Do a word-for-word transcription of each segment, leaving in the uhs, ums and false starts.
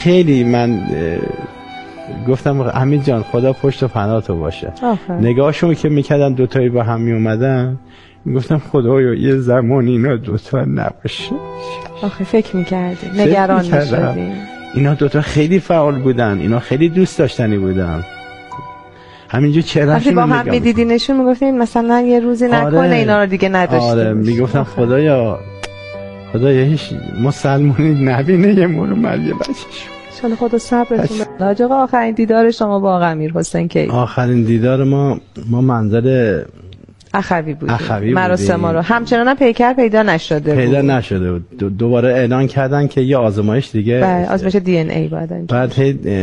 خیلی من گفتم امید جان خدا پشت و پناهتو باشه. آخه. نگاهشون که میکردن دوتایی با هم میومدن میگفتم خدایا یه زمان اینا دوتا نباشه. آخه فکر میکردی نگران میشدی. اینا دوتا خیلی فعال بودن، اینا خیلی دوست داشتنی بودن. همینجور چهرهشون با هم میدیدینشون میگفتین مثلا یه روزی نکنه آره. اینا رو دیگه نداشته. آره میگفتم خدایا خدایا هیچ مسلمانی نبینه یه مورو مال یه بچه‌شون. ان خدا صبرتون بده. حاج آقا آخرین دیدار شما با آقا امیرحسین کی؟ آخرین دیدار ما ما منزل اخوی بود. اخوی مراسم ما رو همچنان هم پیکر پیدا نشده پیدا بود. نشده بود. دو دوباره اعلان کردن که یه آزمایش دیگه بله آزمایش دی ان ای بعد انجام. بعد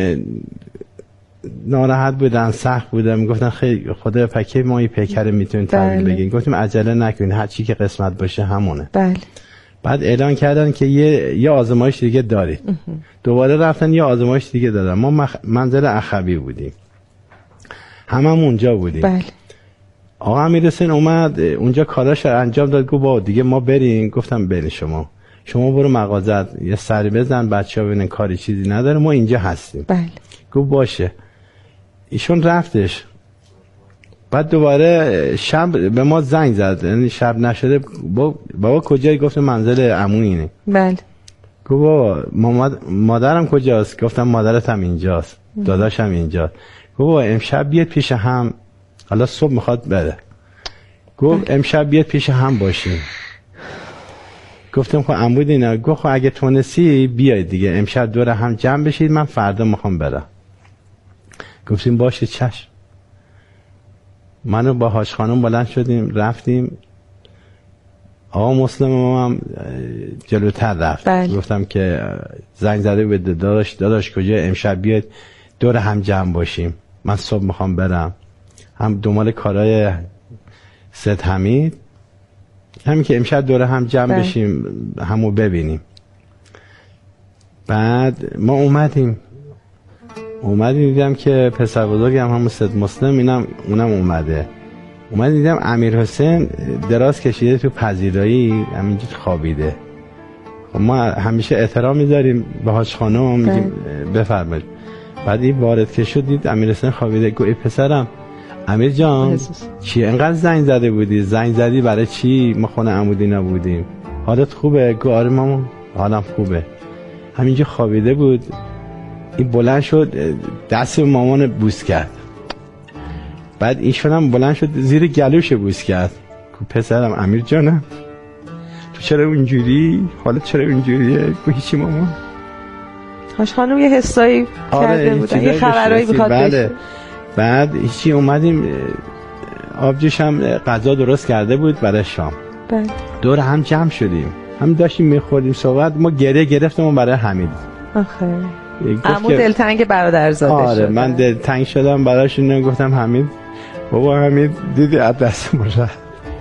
ناراحت بودن، سخت بودن، میگفتن خیلی خدا پکی ما این پیکر میتونیم تحویل بگیم. گفتیم عجله نکنین، هر چی که قسمت باشه همونه. بله. بعد اعلان کردن که یه یه آزمایش دیگه دارید. دوباره رفتن یه آزمایش دیگه دادن. ما مخ... منزل اخوی بودیم. هممون اونجا بودیم. بله. آقا امیرحسین اومد اونجا کاراش انجام داد. گفت با دیگه ما بریم. گفتم بریم شما. شما برو مغازت یه سری بزن بچه‌ها ببینن کاری چیزی نداره ما اینجا هستیم. بله. گفت باشه. ایشون رفتش. بعد دوباره شب به ما زنگ زد، یعنی شب نشده. بابا, بابا کجایی؟ گفتم منزل عمویی اینه. بله. گفت بابا مادرم کجاست؟ گفتم مادرتم اینجاست، داداشم اینجاست. گفت بابا امشب بیاد پیش هم، حالا صبح میخواد بره. گفت امشب بیاد پیش هم باشیم. گفتم خب عمود اینا. گفت خب اگه تونستی بیاید دیگه امشب دور هم جمع بشید، من فردا میخوام برم. گفتیم باشه چشم. منو با حاج خانم بلند شدیم رفتیم. آقا مسلم ما هم جلوتر رفت. بله. گفتم که زنگ زده به داداش داداش کجا امشب بیاد دور هم جمع باشیم، من صبح میخوام برم. هم دنبال کارهای سید حمید، همین که امشب دور هم جمع بله. بشیم همو ببینیم. بعد ما اومدیم اومدیم دیدم که پسر بزرگم هم همون سید مسلم اینم اونم اومده. اومد دیدم امیرحسین دراز کشیده تو پذیرایی همینجور خوابیده. خب ما همیشه احترام میذاریم به حاج خانم، میگیم بفرمایید. بعد این وارد که شد دید امیرحسین خوابیده. گفت ای پسرم امیر جان چی انقدر زنگ زده بودی؟ زنگ زدی برای چی؟ ما خونه عمودی نبودیم. حالت خوبه؟ گفت آره مامان حالم خوبه. همینجا خوابیده بود. این بلند شد دست مامان بوس کرد. بعد ایشون هم بلند شد زیر گلوش بوس کرد. پسرم امیر جانم تو چرا اونجوری؟ حالت چرا اونجوریه؟ گفت هیچی مامان. حاج خانم یه حسایی آره کرده بودن، یه خبرایی بخواد بله. بعد هیچی اومدیم آبجوش هم غذا درست کرده بود برای شام. بله. دور هم جمع شدیم، هم داشتیم میخوردیم صحبت. ما گریه گرفتم برای حمید. آخه عمو دلتنگ برادرزاده آره شد. من دلتنگ شدم براشون. گفتم حمید بابا حمید دیدی از دست ما رفت.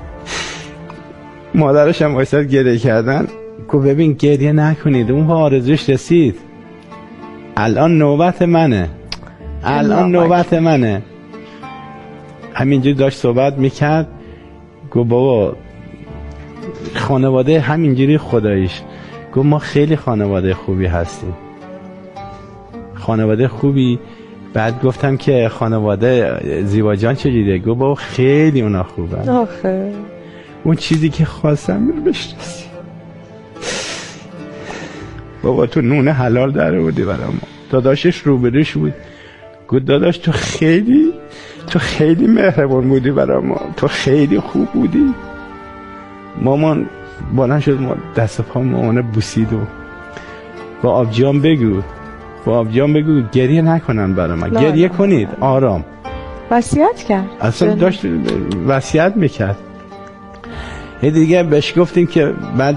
مادرش هم وایساد گریه کردن. گفت ببین گریه نکنید، اون آرزوش رسید، الان نوبت منه، الان نوبت منه. همینجوری داشت صحبت میکرد. گفت بابا خانواده همینجوری خداییش. گفت ما خیلی خانواده خوبی هستیم، خانواده خوبی. بعد گفتم که خانواده زیبا جان چجوریه؟ گفت بابا خیلی اونا خوبن. آخه اون چیزی که خواستم رو بشناسی. بابا تو نون حلال داره بودی برای ما. داداشش روبروش بود. گفت داداش تو خیلی تو خیلی مهربان بودی برای ما، تو خیلی خوب بودی. مامان بلند شد ما دست پا مامان بوسید و با آبجیان بگو با آبجیان بگو گریه نکنن برای ما، گریه کنید آرام. وصیت کرد اصلا داشت وصیت میکرد. یه دیگه بهش گفتیم که بعد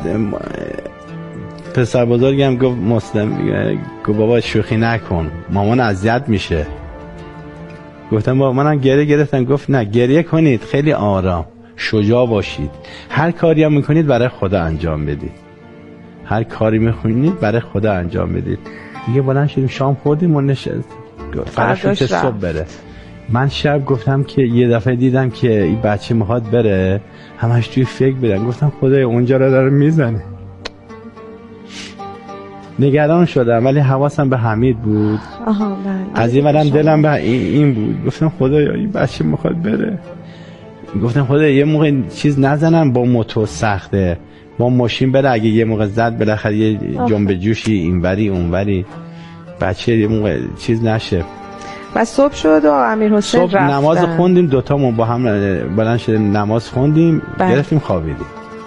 پسر بزرگم گفت مسلم گفت بابا شوخی نکن مامان اذیت میشه. گفتم بابا منم گریه گرفتم. گفت نه گریه کنید، خیلی آرام، شجاع باشید، هر کاری هم میکنید برای خدا انجام بدید، هر کاری میخونید برای خدا انجام بدید. دیگه بلند شدیم شام خوردیم و نشست قرار شد که صبح بره. من شب گفتم که یه دفعه دیدم که این بچه میخواد بره، همش توی فکر بدن. گفتم خدای اونجا رو داره میزنه. نگران شدم ولی حواسم به حمید بود. آها بله. از این ورم دلم به این بود، گفتم خدایا این بچه میخواد بره. گفتم خدایا یه موقع چیز نزنم با موتور سخته، با ماشین بره، اگه یه موقع زد بالاخره یه جنب جوشی اینوری اونوری بچه یه موقع چیز نشه. و صبح شد و امیر حسین صبح رفتن. نماز خوندیم، دوتامون با هم بلند شدیم نماز خوندیم، گرفتیم خوابیدیم.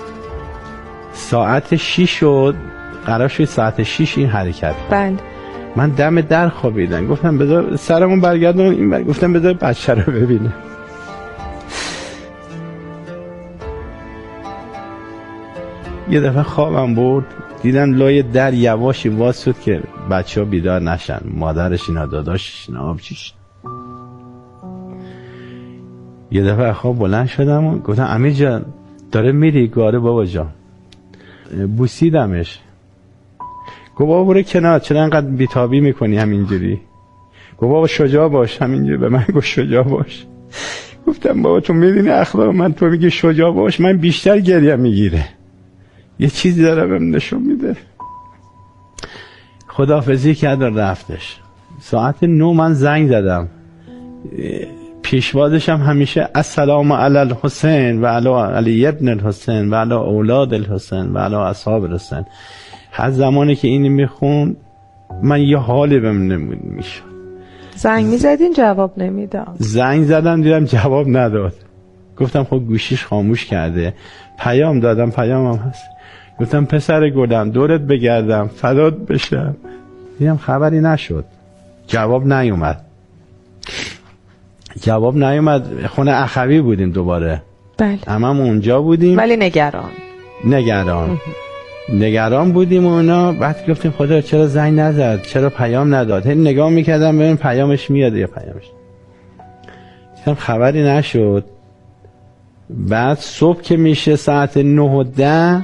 ساعت شیش شد، قرار شد ساعت شیش این حرکت. بله. من دم در خوابیدم، گفتم بذار سرمون برگردون این بر... گفتم بذار بچه رو ببینه. یه دفعه خوابم برد، دیدم لای در یواشی واس شد که بچه ها بیدار نشن، مادرش اینا داداشش اینا آبچیش. یه دفعه خواب بلند شدم و گفتم امیر جان داره میری؟ گاره بابا جان. بوسیدمش. گفت بابا برو کنار، چرا انقدر بیتابی میکنی همینجوری؟ گفت بابا شجاع باش، همینجوری به من گفت شجاع باش. گفتم بابا تو میدونی اخلاق من، تو میگی شجاع باش، من بیشتر گریه میگیره، یه چیزی داره بهم نشون میده. خداحافظی کرد و رفتش. ساعت نو من زنگ زدم، پیشوازش هم همیشه السلام علی الحسین و علی علی ابن الحسین و علی اولاد الحسین و علی اصحاب الحسین. هر زمانی که اینو میخون من یه حالی بهم نمیشه. زنگ میزدین جواب نمیداد؟ زنگ زدم دیدم جواب نداد. گفتم خب گوشیش خاموش کرده. پیام دادم، پیامم هست. گفتم پسر گلم دورت بگردم فدات بشم. دیدم خبری نشد، جواب نیومد. جواب نیومد. خونه اخوی بودیم دوباره. بله. هممون اونجا بودیم ولی نگران نگران نگران بودیم و اونا. بعد گفتیم خدا چرا زنگ نزد، چرا پیام نداد. هی نگاه میکردم ببین پیامش میاد یا پیامش. دیدم خبری نشد. بعد صبح که میشه ساعت نه و ده،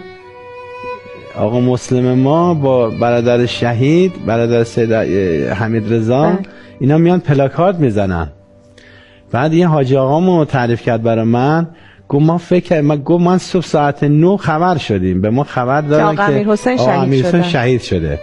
آقا مسلم ما با برادر شهید، برادر سید حمید رضا، اینا میان پلاکارد میزنن. بعد این حاجی آقامو تعریف کرد برای من، گفت ما فکر من گفت من صبح ساعت نه خبر شدیم، به ما خبر دادن که امیر حسین شهید شده. شهید شده.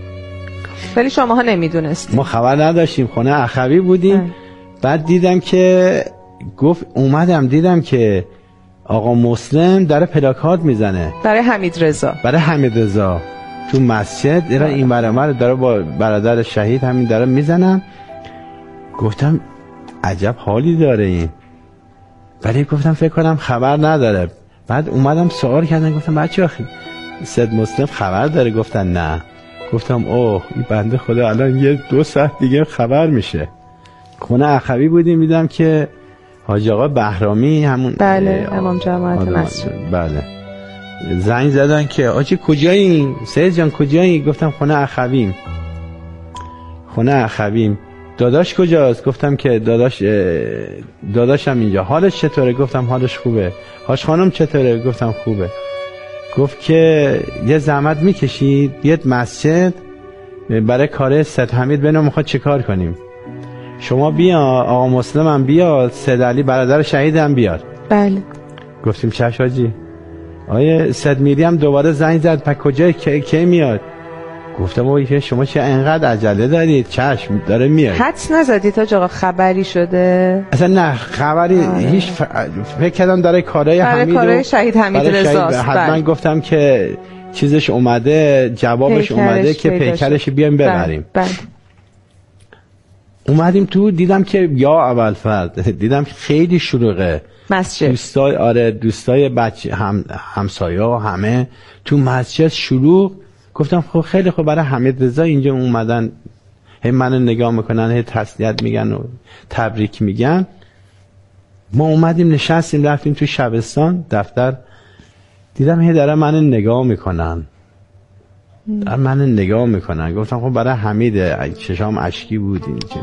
ولی شماها نمیدونستید؟ ما خبر نداشتیم، خونه اخوی بودیم. اه. بعد دیدم که گفت اومدم دیدم که آقا مسلم داره پلاکارد میزنه برای حمید رضا، برای حمید رضا تو مسجد. اینا این برامر داره با برادر شهید همین داره میزنن. گفتم عجب حالی داره این، ولی گفتم فکر کنم خبر نداره. بعد اومدم سوال کردن، گفتم بچه آخی سید مسلم خبر داره؟ گفتن نه. گفتم اوه این بنده خدا الان یه دو ساعت دیگه خبر میشه. خونه اخوی بودیم، دیدم که حاجی آقا بهرامی همون بله امام جماعت مسجد بله زنگ زدن که آجی کجایی؟ سید جان کجایی؟ گفتم خونه اخویم. خونه اخویم. داداش کجاست؟ گفتم که داداش داداشم اینجا. حالش چطوره؟ گفتم حالش خوبه. حاج خانم چطوره؟ گفتم خوبه. گفت که یه زحمت میکشید بیاد مسجد برای کار سید حمید ببینم میخواد چه کار کنیم. شما بیا، آقا مسلم هم بیاد، سید علی برادر شهید هم بیاد. بله. گفتیم چش حاجی. آیه سید میری هم دوباره زنگ زد، پس کجای کی, کی میاد؟ گفتم آقا شما چه انقدر عجله دارید؟ چشم داره میاد. حدس نزدید تا آقا خبری شده؟ اصلا نه خبری آه. هیچ ف... فکر کردم داره کارهای حمید کارهای شهید حمید رضاست. حتما بله. گفتم که چیزش اومده، جوابش اومده که پیکرش بیایم ببریم. بله. بله. اومدیم تو، دیدم که یا اول فرد دیدم خیلی شلوغه مسجد. دوستای آره دوستای بچه هم همسایه ها همه تو مسجد شلوغ. گفتم خب خیلی خوب برای حمید رضا اینجا اومدن، هی منو نگاه میکنن، هی تسلیت میگن و تبریک میگن. ما اومدیم نشستیم رفتیم تو شبستان دفتر، دیدم هی داره منو نگاه میکنن در من نگاه میکنن. گفتم خب برای حمید، چشام اشکی بود این که.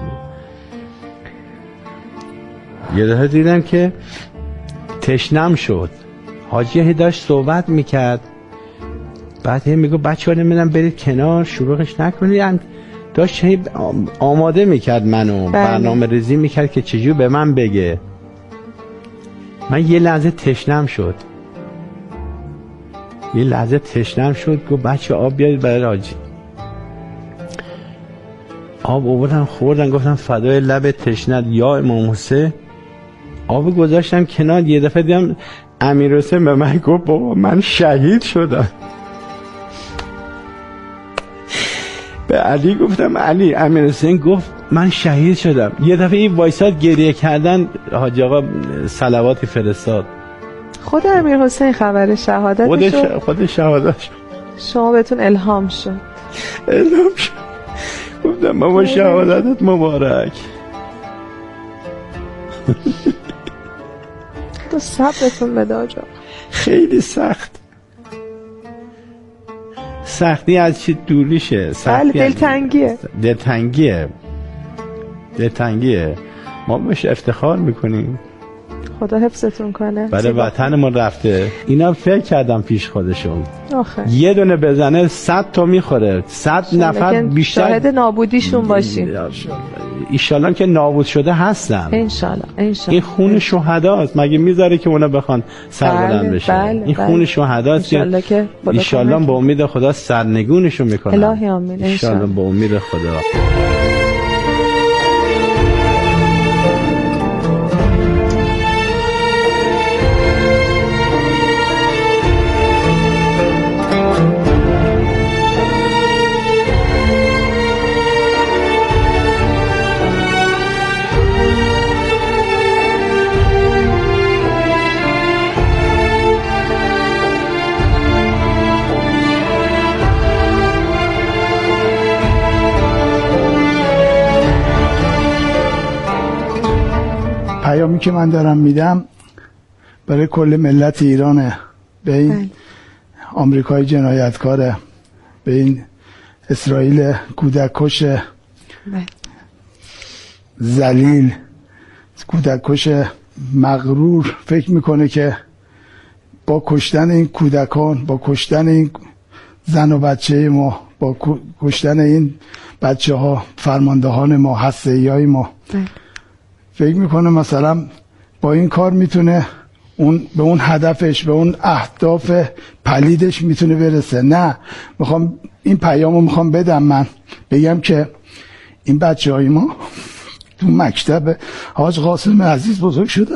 یه دفعه دیدم که تشنم شد. حاجی هی داشت صحبت میکرد، بعد هی میگو بچه ها نمیدونم برید کنار شروعش نکنید. داشت هی آماده میکرد منو، برنامه ریزی میکرد که چجور به من بگه. من یه لحظه تشنم شد یه لحظه تشنم شد گفت بچه آب بیارید برای حاجی. آب آوردم خوردن، گفتم فدای لب تشنت یا امام حسین. آب گذاشتم کنار، یه دفعه دیدم امیر حسین به من گفت بابا من شهید شدم. به علی گفتم علی، امیر حسین گفت من شهید شدم. یه دفعه این وایساد گریه کردن، حاج آقا صلواتی فرستاد. خود امیر حسین خبر شهادتش خودش خود شهادتش شما بهتون الهام شد. الهام شد. گفتم بابا شهادتت مبارک. تو صبرتون بده آجا. خیلی سخت، سختی از چی دوریشه؟ بله دلتنگیه. دلتنگیه دلتنگیه ما بهش افتخار میکنیم. خدا حفظتون کنه. برای وطن ما رفته. اینا فکر کردم پیش خودشون آخه یه دونه بزنه صد تا میخوره، صد نفر بیشتر شاهد نابودیشون باشیم. ایشالله که نابود شده هستن. انشالله انشالله. این خون شهداست، مگه میذاره که اونا بخوان سربلند بشه؟ بله، این خون شهداست که ایشالله با امید خدا سرنگونشون میکنن. الهی آمین. ایشالله با امید خدا. پیامی که من دارم میدم برای کل ملت ایرانه، به این آمریکای جنایتکاره، به این اسرائیل کودککش ذلیل، کودککش مغرور فکر میکنه که با کشتن این کودکان، با کشتن این زن و بچه ما، با کشتن این بچه ها فرماندهان ما، هسته‌ای های ما، فکر میکنه مثلا با این کار میتونه اون به اون هدفش، به اون اهداف پلیدش میتونه برسه. نه، میخوام این پیامو میخوام بدم، من بگم که این بچه های ما تو مکتب حاج قاسم عزیز بزرگ شده،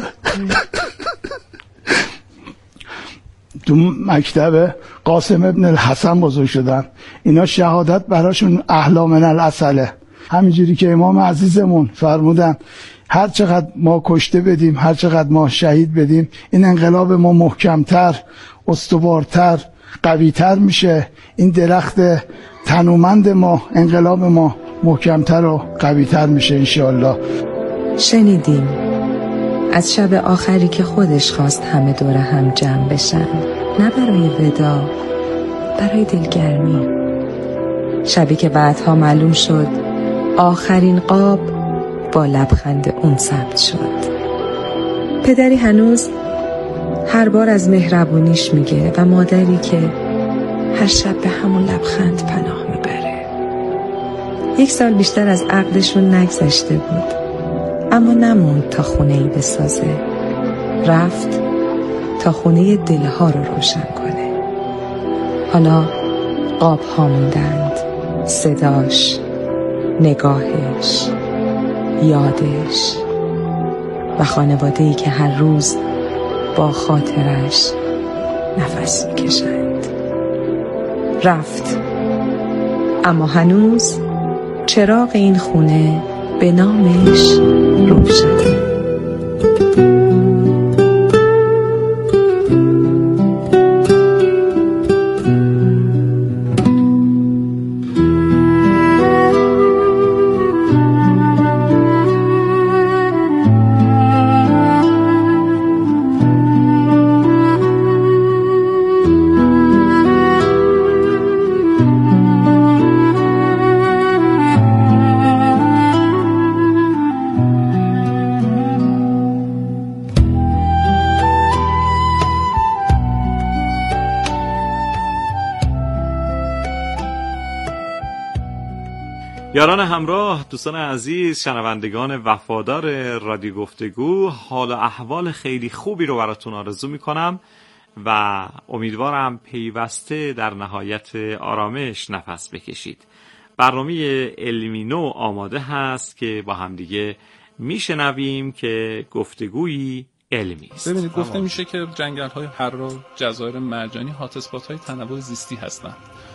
تو مکتب قاسم ابن الحسن بزرگ شدن. اینا شهادت براشون احلا من العسله. همینجوری که امام عزیزمون فرمودن هر چقدر ما کشته بدیم، هر چقدر ما شهید بدیم، این انقلاب ما محکمتر، استوارتر، قویتر میشه. این درخت تنومند ما، انقلاب ما محکمتر و قویتر میشه انشاءالله. شنیدیم از شب آخری که خودش خواست همه دور هم جمع بشن، نه برای ودا، برای دلگرمی. شبی که بعدها معلوم شد آخرین قاب با لبخند اون ثبت شد. پدری هنوز هر بار از مهربونیش میگه و مادری که هر شب به همون لبخند پناه میبره. یک سال بیشتر از عقدشون نگذشته بود، اما نموند تا خونه‌ای بسازه. رفت تا خونه دلها رو روشن کنه. حالا قاب ها موندند، صداش، نگاهش، یادش و خانواده‌ای که هر روز با خاطرش نفس می‌کشند. رفت، اما هنوز چراغ این خونه به نامش روشنه. یاران همراه، دوستان عزیز، شنوندگان وفادار رادیو گفتگو، حال و احوال خیلی خوبی رو براتون آرزو میکنم و امیدوارم پیوسته در نهایت آرامش نفس بکشید. برنامه علمی نو آماده هست که با همدیگه میشنویم که گفتگویی علمی است. ببینید گفته میشه که جنگل‌های حرا، جزایر مرجانی هات اسپات‌های تنوع زیستی هستند.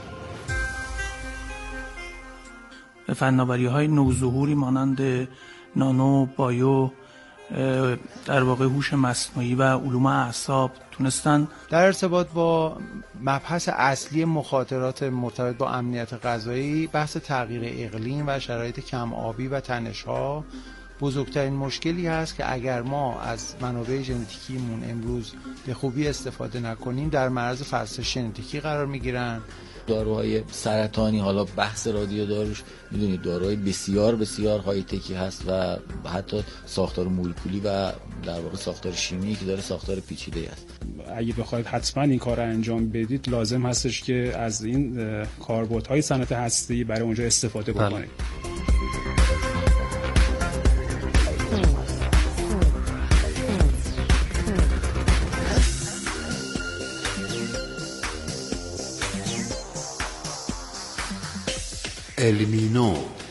فناوری‌های نوظهوری مانند نانو، بایو، در واقع هوش مصنوعی و علوم اعصاب تونستن در ارتباط با مبحث اصلی مخاطرات مرتبط با امنیت غذایی، بحث تغییر اقلیم و شرایط کم آبی و تنش‌ها بزرگترین مشکلی هست که اگر ما از منابع ژنتیکیمون امروز به خوبی استفاده نکنیم در معرض فرسایش ژنتیکی قرار میگیرن. داروهای سرطانی، حالا بحث رادیو داروش میدونید داروهای بسیار بسیار های تکی هست و حتی ساختار مولکولی و در واقع ساختار شیمیایی که داره ساختار پیچیده است. اگه بخواید حتما این کار رو انجام بدید لازم هستش که از این کاربردهای صنعت هسته‌ای برای اونجا استفاده بکنید. علمی نو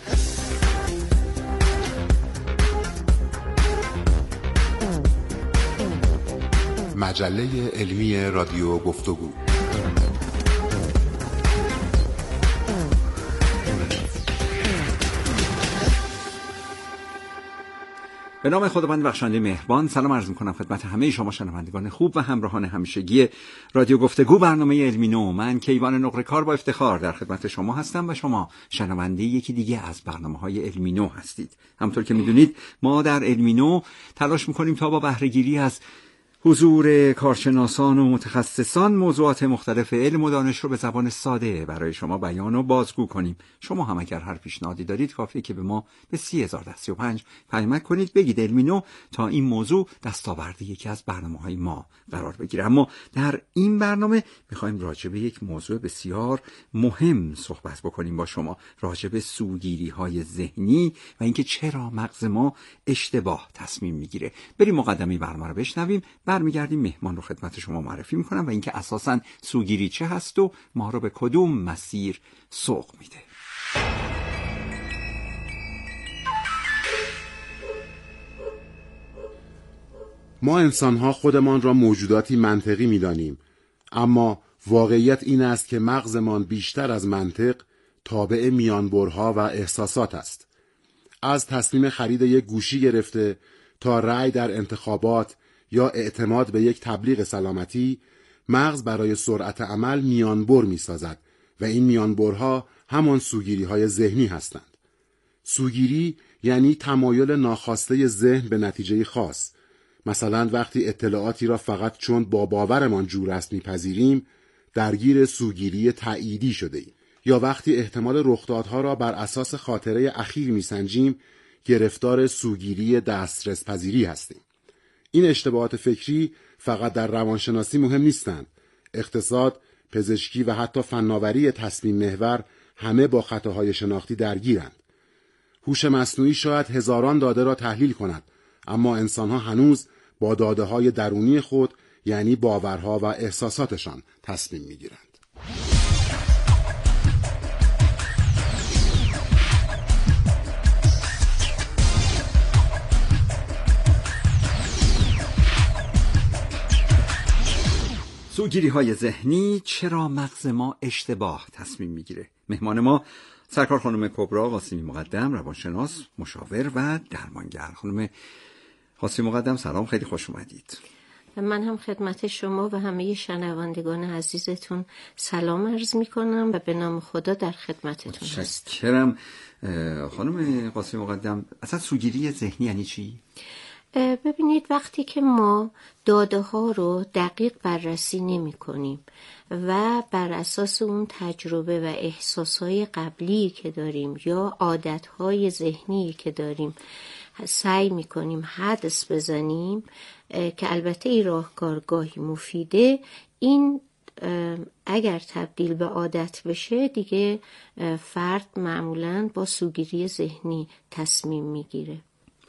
مجله علمی رادیو گفتگو. به نام خداوند بخشنده مهربان، سلام عرض می‌کنم خدمت همه شما شنوندگان خوب و همراهان همیشگی رادیو گفتگو، برنامه علمی نو. من کیوان نقره‌کار با افتخار در خدمت شما هستم و شما شنونده یکی دیگه از برنامه‌های علمی نو هستید. همونطور که می‌دونید ما در علمی نو تلاش می‌کنیم تا با بهره‌گیری از حضور کارشناسان و متخصصان موضوعات مختلف علم و دانش رو به زبان ساده برای شما بیان و بازگو کنیم. شما هم اگر هر پیشنهادی دارید کافیه که به ما به سی هزار و سی و پنج پیامک کنید، بگید علمی نو، تا این موضوع دستاورد یکی از برنامه‌های ما قرار بگیره. اما در این برنامه می‌خوایم راجع به یک موضوع بسیار مهم صحبت بکنیم با شما، راجع به سوگیری‌های ذهنی و اینکه چرا مغز ما اشتباه تصمیم می‌گیره. بریم مقدمه برنامه رو بشنویم، برمیگردیم مهمان رو خدمت شما معرفی میکنم و اینکه اساساً سوگیری چه هست و ما رو به کدوم مسیر سوق میده. ما انسان‌ها خودمان را موجوداتی منطقی می‌دانیم، اما واقعیت این است که مغزمان بیشتر از منطق تابع میانبرها و احساسات است. از تصمیم خرید یک گوشی گرفته تا رأی در انتخابات یا اعتماد به یک تبلیغ سلامتی، مغز برای سرعت عمل میانبر می‌سازد و این میانبرها همان سوگیری‌های ذهنی هستند. سوگیری یعنی تمایل ناخواسته ذهن به نتیجه خاص. مثلا وقتی اطلاعاتی را فقط چون با باورمان جور است میپذیریم، درگیر سوگیری تأییدی شده ایم. یا وقتی احتمال رخدادها را بر اساس خاطره اخیر میسنجیم، گرفتار سوگیری دسترس پذیری هستیم. این اشتباهات فکری فقط در روانشناسی مهم نیستند. اقتصاد، پزشکی و حتی فناوری تصمیم محور همه با خطاهای شناختی درگیرند. هوش مصنوعی شاید هزاران داده را تحلیل کند، اما انسان‌ها هنوز با داده‌های درونی خود، یعنی باورها و احساساتشان، تصمیم می‌گیرند. سوگیری‌های ذهنی، چرا مغز ما اشتباه تصمیم میگیره؟ مهمان ما سرکار خانم کبرا قاسمی مقدم، روانشناس، مشاور و درمانگر. خانم قاسمی مقدم سلام، خیلی خوش اومدید. من هم خدمت شما و همه شنوندگان عزیزتون سلام عرض میکنم و به نام خدا در خدمتتون هستم. متشکرم. خانم قاسمی مقدم، اصلا سوگیری ذهنی یعنی چی؟ ببینید، وقتی که ما داده ها رو دقیق بررسی نمی کنیم و بر اساس اون تجربه و احساس های قبلی که داریم یا عادت های ذهنی که داریم سعی می کنیم حدس بزنیم، که البته این راهکار گاهی مفیده، این اگر تبدیل به عادت بشه دیگه فرد معمولاً با سوگیری ذهنی تصمیم می گیره.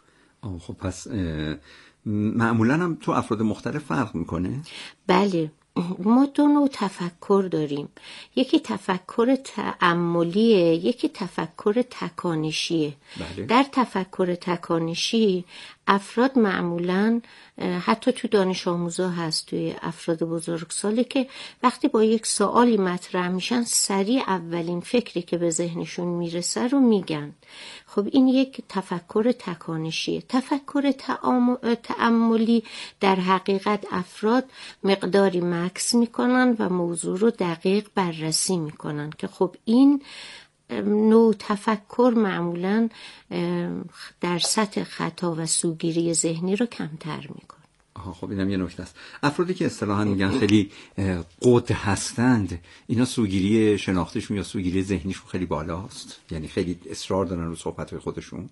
خب پس معمولا هم تو افراد مختلف فرق میکنه؟ بله، ما دو نوع تفکر داریم، یکی تفکر تأملیه، یکی تفکر تکانشیه. بله. در تفکر تکانشی افراد معمولاً حتی تو دانش آموزا هست، توی افراد بزرگسالی که وقتی با یک سوالی مطرح میشن سریع اولین فکری که به ذهنشون میرسه رو میگن. خب این یک تفکر تکانشیه. تفکر تأملی در حقیقت افراد مقداری مکث میکنن و موضوع رو دقیق بررسی میکنن که خب این نوع تفکر معمولاً در سطح خطا و سوگیری ذهنی رو کمتر میکنه. آها، خب اینم یه نکته است. افرادی که اصطلاحاً میگن خیلی قد هستند، اینا سوگیری شناختیشون یا سوگیری ذهنیشون خیلی بالاست، یعنی خیلی اصرار دارن رو صحبت‌های خودشون.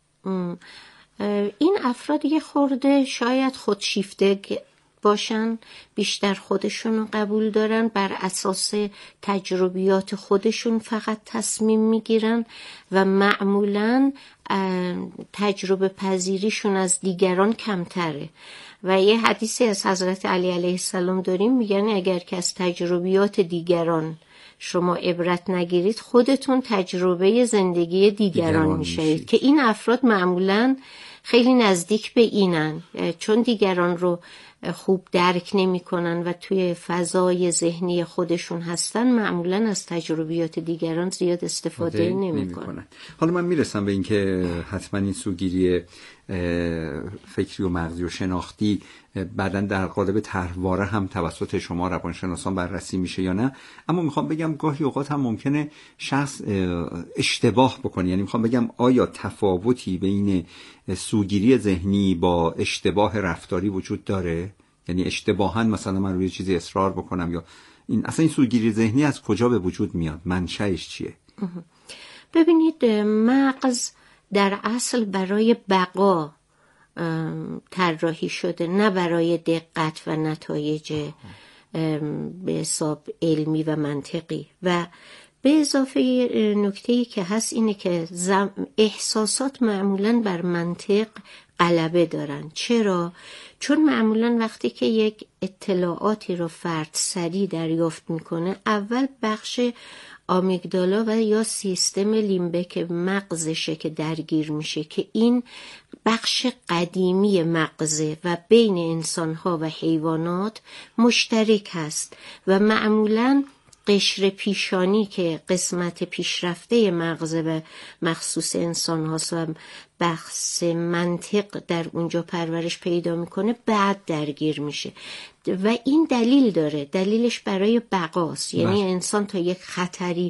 این افراد یه خورده شاید خودشیفته باشن، بیشتر خودشون رو قبول دارن، بر اساس تجربیات خودشون فقط تصمیم میگیرن و معمولاً تجربه پذیریشون از دیگران کمتره. و یه حدیثی از حضرت علی علیه السلام داریم، میگن اگر که از تجربیات دیگران شما عبرت نگیرید خودتون تجربه زندگی دیگران, دیگران میشید. که این افراد معمولاً خیلی نزدیک به اینن، چون دیگران رو خوب درک نمی کنن و توی فضای ذهنی خودشون هستن، معمولاً از تجربیات دیگران زیاد استفاده نمی کنن. حالا من میرسم به این که حتما این سوگیری فکری و مغزی و شناختی بعداً در قالب طرحواره هم توسط شما روانشناسان بررسی میشه یا نه، اما میخوام بگم گاهی اوقات هم ممکنه شخص اشتباه بکنه. یعنی میخوام بگم آیا تفاوتی بین سوگیری ذهنی با اشتباه رفتاری وجود داره؟ یعنی اشتباهاً مثلا من روی چیزی اصرار بکنم، یا این اصلا این سوگیری ذهنی از کجا به وجود میاد؟ منشأش چیه؟ ببینید، مغز در اصل برای بقا طراحی شده، نه برای دقت و نتایج به حساب علمی و منطقی. و به اضافه نکته‌ای که هست اینه که احساسات معمولاً بر منطق غلبه دارن. چرا؟ چون معمولاً وقتی که یک اطلاعاتی رو فرد سریع دریافت میکنه، اول بخش آمیگدالا و یا سیستم لیمبیک مغزشه که درگیر میشه، که این بخش قدیمی مغزه و بین انسانها و حیوانات مشترک هست و معمولاً قشر پیشانی که قسمت پیشرفته مغزه و مخصوص انسان هاست و بحث منطق در اونجا پرورش پیدا میکنه، بعد درگیر میشه. و این دلیل داره، دلیلش برای بقاست. یعنی انسان تا یک خطری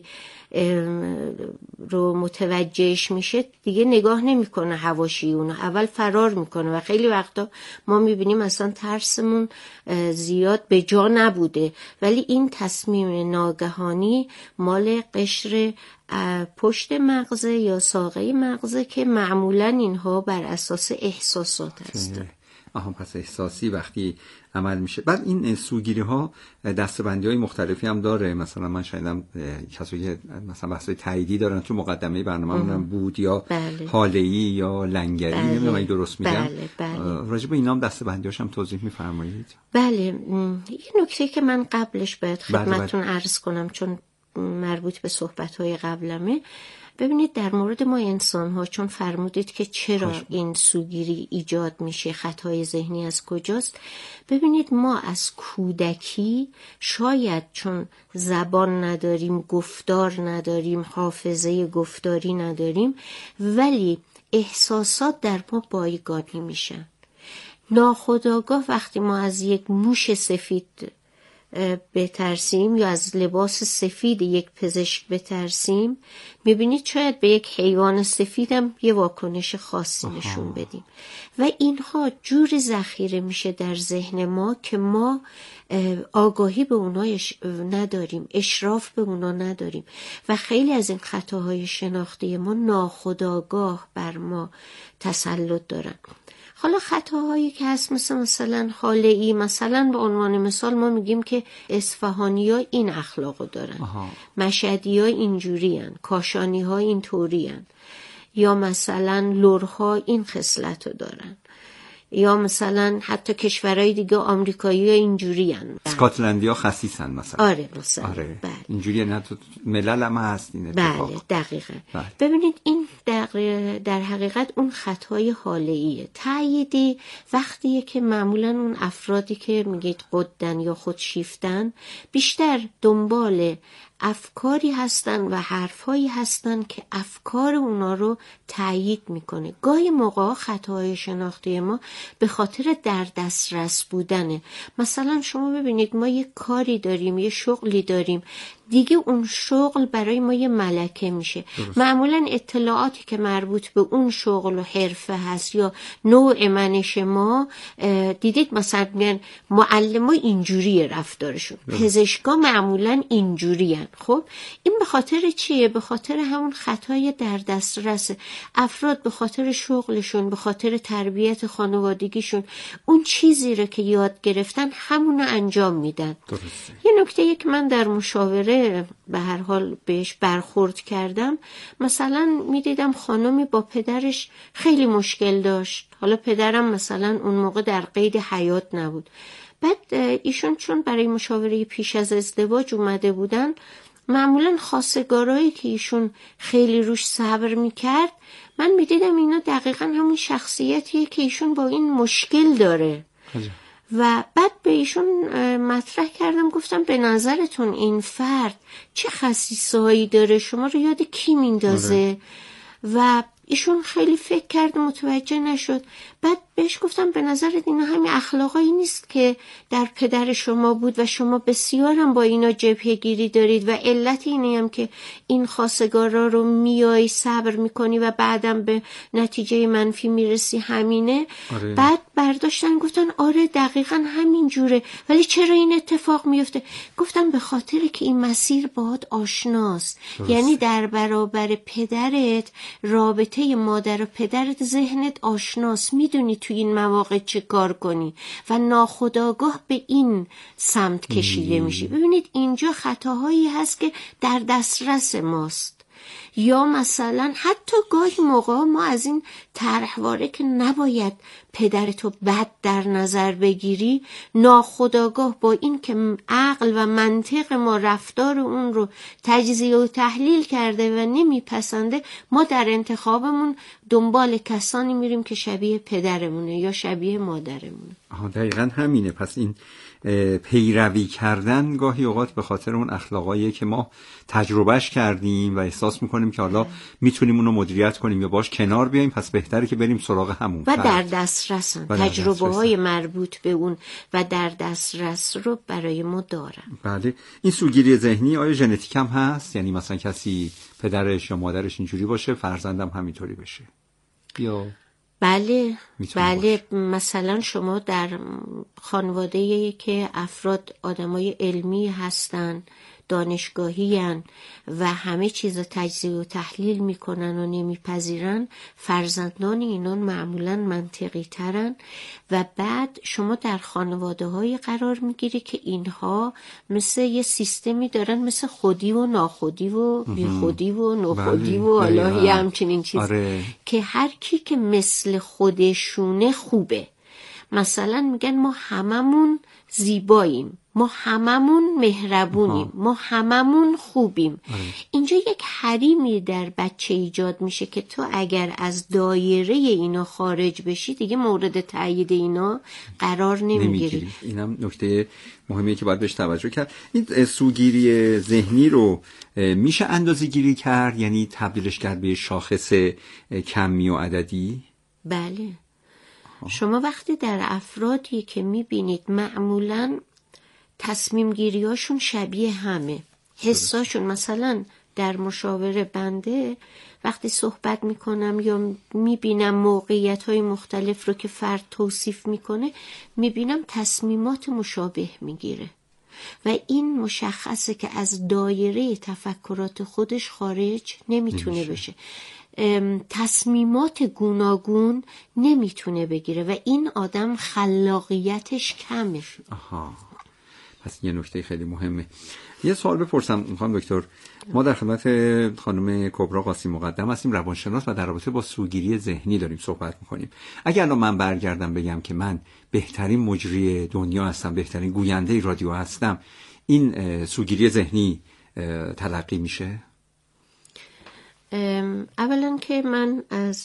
رو متوجهش میشه دیگه نگاه نمیکنه حواشیونو، اول فرار میکنه و خیلی وقتا ما میبینیم اصلا ترسمون زیاد به جا نبوده، ولی این تصمیم ناگهانی مال قشر پشت مغزه یا ساقه مغزه که معمولا اینها بر اساس احساسات هستن. آها، پس احساسی وقتی عمل میشه. بعد این سوگیری ها دسته‌بندی های مختلفی هم داره. مثلا من شنیدم کسایی که مثلا بحث تاییدی دارن، تو مقدمه برنامه‌مون بود یا بله. حاله‌ای یا لنگری، بله. نمیدونم اگه درست میگم. بله. بله. راجع به اینا هم دسته‌بندیاش هم توضیح می‌فرمایید؟ بله. یه نکته که من قبلش باید خدمتتون بله. عرض کنم چون مربوط به صحبت‌های قبلمه. ببینید، در مورد ما انسان ها چون فرمودید که چرا خوش. این سوگیری ایجاد میشه، خطای ذهنی از کجاست، ببینید ما از کودکی شاید چون زبان نداریم، گفتار نداریم، حافظه گفتاری نداریم، ولی احساسات در ما بایگانی میشن. ناخودآگاه وقتی ما از یک موش سفید بترسیم یا از لباس سفید یک پزشک بترسیم، میبینید شاید به یک حیوان سفیدم یه واکنش خاصی نشون بدیم و اینها جوری ذخیره میشه در ذهن ما که ما آگاهی به اونها نداریم، اشراف به اونها نداریم و خیلی از این خطاهای شناختی ما ناخودآگاه بر ما تسلط دارن. حالا خطاهایی که هست مثل مثلا حاله‌ای، مثلا به عنوان مثال ما میگیم که اصفهانی ها این اخلاقو دارن، مشهدی ها اینجوری هن، کاشانی ها این طوری هن، یا مثلا لرها این خصلتو دارن، یا مثلا حتی کشورهای دیگه آمریکایی ها اینجوری هن. اسکاتلندی ها خسیسن مثلا. آره مثلا. آره. بله. اینجوری نه تو ملل هم هست این اتفاق. بله دقیقا. بله. ببینید این در, در حقیقت اون خطای حاله‌ایه. تأییدی وقتیه که معمولا اون افرادی که میگید قدن یا خودشیفتن بیشتر دنبال افکاری هستن و حرفهایی هستن که افکار اونا رو تأیید میکنه. گاهی موقع خطاهای شناختی ما به خاطر در دسترس بودنه. مثلا شما ببینید ما یه کاری داریم، یه شغلی داریم، دیگه اون شغل برای ما یه ملکه میشه. درست. معمولا اطلاعاتی که مربوط به اون شغل و حرفه هست یا نوع منش ما، دیدید مثلا میگن معلم ها اینجوری رفتارشون، پزشکا معمولا اینجوری هن. خب این به خاطر چیه؟ به خاطر همون خطای در دسترس. افراد به خاطر شغلشون، به خاطر تربیت خانوادگیشون اون چیزی رو که یاد گرفتن همون رو انجام میدن. درسته. یه نکته که من در مشاوره به هر حال بهش برخورد کردم، مثلا میدیدم خانمی با پدرش خیلی مشکل داشت. حالا پدرم مثلا اون موقع در قید حیات نبود. بعد ایشون چون برای مشاوره پیش از ازدواج اومده بودن، معمولا خواستگارایی که ایشون خیلی روش صبر میکرد، من میدیدم اینا دقیقا همون شخصیتیه که ایشون با این مشکل داره. و بعد به ایشون مطرح کردم، گفتم به نظرتون این فرد چه خصیصه‌هایی داره، شما رو یاد کی میندازه؟ و ایشون خیلی فکر کرد، متوجه نشد. بعد بهش گفتم به نظرت اینا همین اخلاقایی نیست که در پدر شما بود و شما بسیار هم با اینا جبهه گیری دارید و علت اینه هم که این خواستگارا رو میای صبر میکنی و بعدم به نتیجه منفی میرسی همینه. آره. بعد برداشتن گفتن آره دقیقا همین جوره، ولی چرا این اتفاق میفته؟ گفتم به خاطر که این مسیر باهات آشناست. درست. یعنی در برابر پدرت، رابطه مادر و پدرت ذهنت آشناست، میدونی تو این مواقع چه کار کنی و ناخودآگاه به این سمت کشیده میشی. ببینید اینجا خطاهایی هست که در دسترس ماست. یا مثلا حتی گاهی موقع ما از این طرحواره که نباید پدرتو بد در نظر بگیری، ناخودآگاه با این که عقل و منطق ما رفتار اون رو تجزیه و تحلیل کرده و نمیپسنده، ما در انتخابمون دنبال کسانی میریم که شبیه پدرمونه یا شبیه مادرمونه. آها دقیقا همینه. پس این پیروی کردن گاهی اوقات به خاطر اون اخلاقایی که ما تجربهش کردیم و احساس میکنیم که حالا میتونیم اونو مدیریت کنیم یا باش کنار بیاییم، پس بهتره که بریم سراغ همون و در دسترسن، تجربه های مربوط به اون و در دسترس رو برای ما دارن. بله. این سوگیری ذهنی آیا ژنتیک هم هست؟ یعنی مثلا کسی پدرش یا مادرش اینجوری باشه فرزندم همینطوری بشه یا بله بله باشه. مثلا شما در خانواده‌ای که افراد آدمای علمی هستن، دانشگاهی هن و همه چیز تجزیه و تحلیل میکنن و نمیپذیرن، فرزندان اینان معمولا منطقی ترن. و بعد شما در خانواده های قرار میگیری که اینها مثل یه سیستمی دارن، مثل خودی و ناخودی و بی خودی و ناخودی و حالا همچنین چیز. آره. که هر کی که مثل خودشونه خوبه. مثلا میگن ما هممون زیباییم، ما هممون مهربونیم، ما هممون خوبیم. آه. اینجا یک حریمی در بچه ایجاد میشه که تو اگر از دایره اینا خارج بشی دیگه مورد تایید اینا قرار نمیگیری. اینم نکته مهمیه که باید بهش توجه کرد. این سوگیری ذهنی رو میشه اندازه گیری کرد، یعنی تبدیلش کرد به شاخص کمی و عددی؟ بله. شما وقتی در افرادی که میبینید معمولاً تصمیم گیری هاشون شبیه همه، حساشون، مثلا در مشاوره بنده وقتی صحبت میکنم یا میبینم موقعیت های مختلف رو که فرد توصیف میکنه، میبینم تصمیمات مشابه میگیره و این مشخصه که از دایره تفکرات خودش خارج نمیتونه بشه، تصمیمات گوناگون نمیتونه بگیره و این آدم خلاقیتش کمه. آها. پس یه نکته خیلی مهمه. یه سوال بپرسم میخوام دکتر، ما در خدمت خانم کبرا قاسمی مقدم هستیم، روانشناس، و در رابطه با سوگیری ذهنی داریم صحبت میکنیم. اگر الان من برگردم بگم که من بهترین مجری دنیا هستم، بهترین گوینده رادیو هستم، این سوگیری ذهنی تلقی میشه؟ اولا که من از